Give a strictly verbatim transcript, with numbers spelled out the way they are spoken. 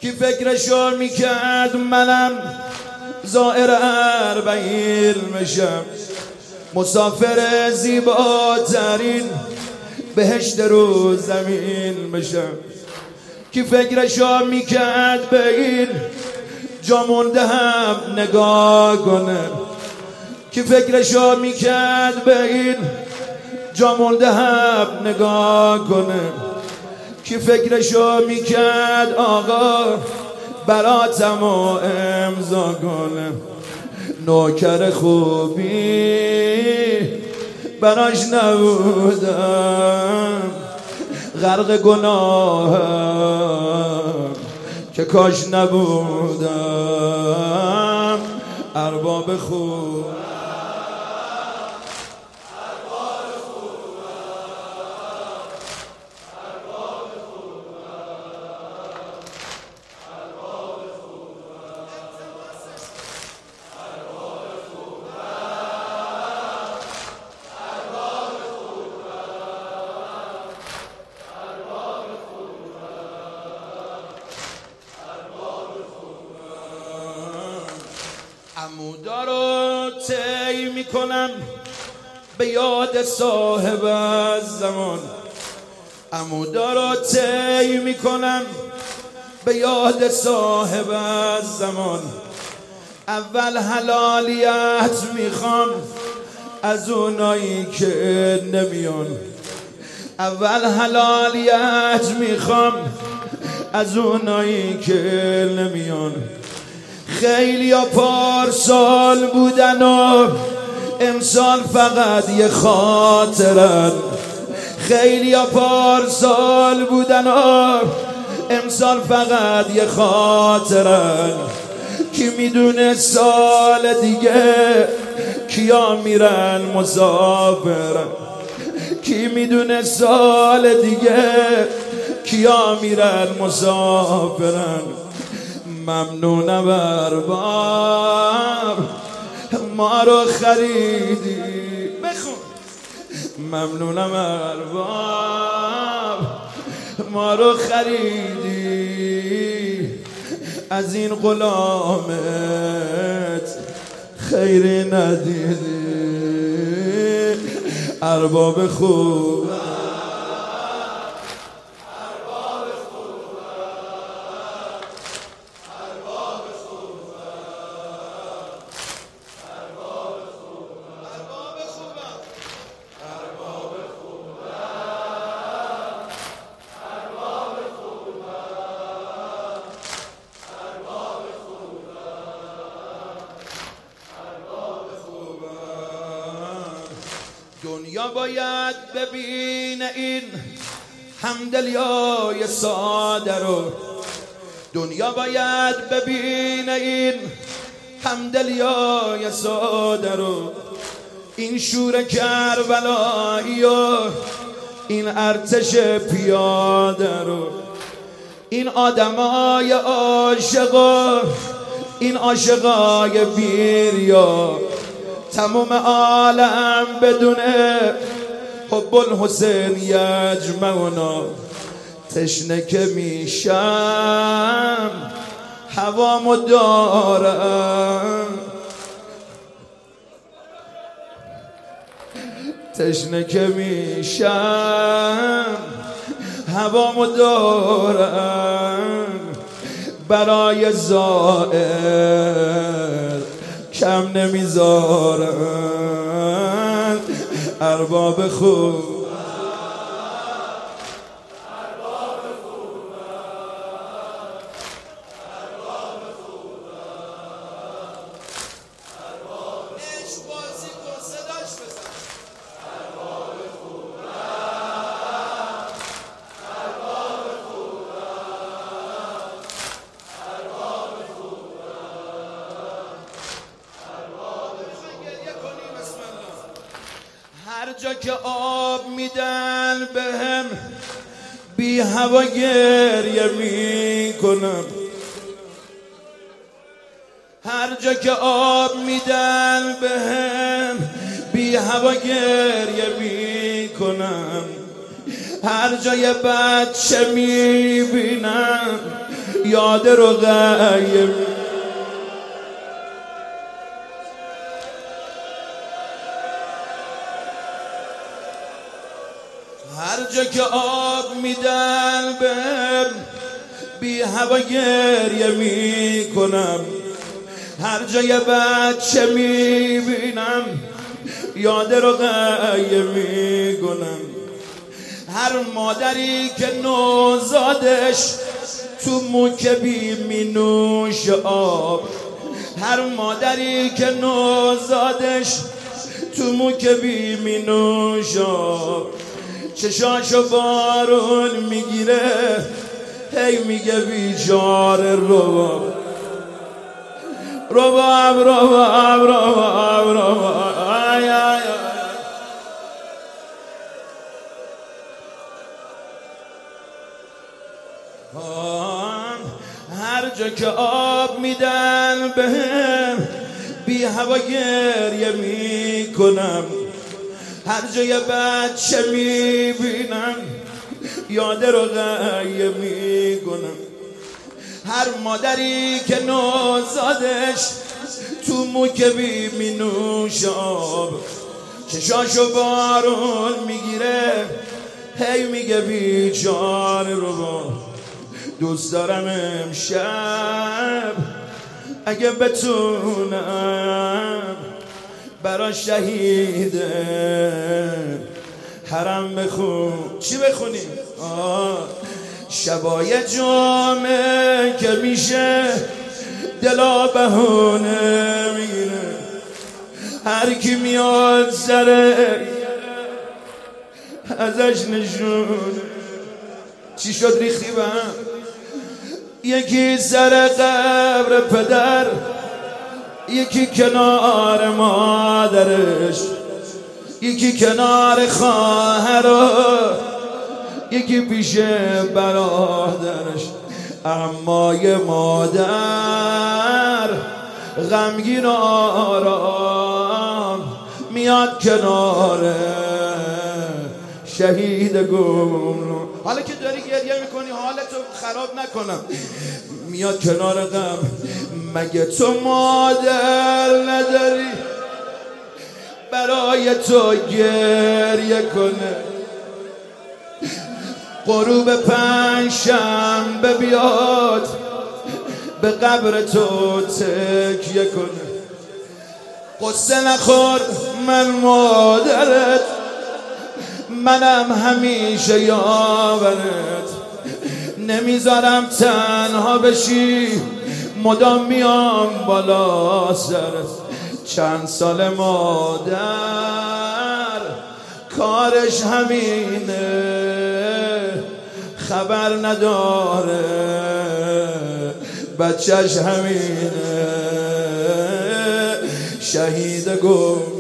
کی فکرشو میکرد منم زائر اربعین میشم، مسافر زیباترین بهشت رو زمین میشم. کی فکرشو میکرد به این جا مونده هم نگاه کنه، کی فکرشو میکرد به این جا مونده هم نگاه کنه، کی فکرشو میکرد آقا براتمو امضا کنه. نوکر خوبی براش نبودم، غرق گناهم که کاش نبودم. ارباب خوب عمودا رو طی میکنم به یاد صاحب زمان، عمودا رو طی میکنم به یاد صاحب زمان. اول حلالیت میخوام از اونایی که نمیان، اول حلالیت میخوام از اونایی که نمیان. خیلی ها پارسال بودن و امسال فقط یه خاطرن، خیلی ها پارسال بودن و امسال فقط یه خاطرن. کی میدونه سال دیگه کیا میرن مسافرن، کی میدونه سال دیگه کیا میرن مسافرن. ممنونم ارباب ما رو خریدی، بخون. ممنونم ارباب ما رو خریدی، از این غلامت خیری ندیدی. ارباب خوب دنیا باید ببینه این همدلیای ساده رو، دنیا باید ببینه این همدلیای ساده رو. این شور کربلایی و این ارتش پیاده رو، این آدمای عاشق و این عاشقای بیریا. تمام عالم بدونه حب الحسین یجمعنا. تشنه که میشم هوامو دارم، تشنه که میشم هوامو دارم. برای زائر کم نمیذارن. ارباب خوب هر جا که آب میدن بهم بی هوا گریه میکنم، هر جا که آب میدن بهم بی هوا گریه میکنم. هر جای بچه میبینم یاد رقیه هر جا که آب میدن بهم بی هوا گریه میکنم هر جا یه بچه میبینم یاد رقیه میکنم هر مادری که نوزادش تو موکبی مینوش آب هر مادری که نوزادش تو موکبی مینوش آب چشاشو بارون میگیره هی میگه بیچار رباب رباب رباب رباب رباب آی آی هر جا که آب میدن بهم بی هوا گریه میکنم هر جا یه بچه میبینم یاد رقیه میکنم هر مادری که نوزادش تو موکبی مینوش آب چشاشو بارون میگیره هی میگه بیچاره رو دوست دارم امشب اگه بتونم برا شهید حرم بخون چی بخونیم؟ آه شبای جامعه که میشه دلا بهونه میگیره هر کی میاد سره ازش نشونه چی شد ریختی به هم یکی سر قبر پدر یکی کنار مادرش یکی کنار خواهر یکی پیش برادرش اما یه مادر غمگین آرام میاد کنار شهید گمنام حالا که داری گریه میکنی حالتو خراب نکنم میاد کنار غم مگه تو مادر نداری برای تو گریه کنه غروب پنجشنبه بیاد به قبر تو تکیه کنه قصه نخور من مادرت منم همیشه یاورت نمیذارم تنها بشی مدام میام بالا سرت چند سال مادر کارش همینه خبر نداره بچهش همینه شهید گم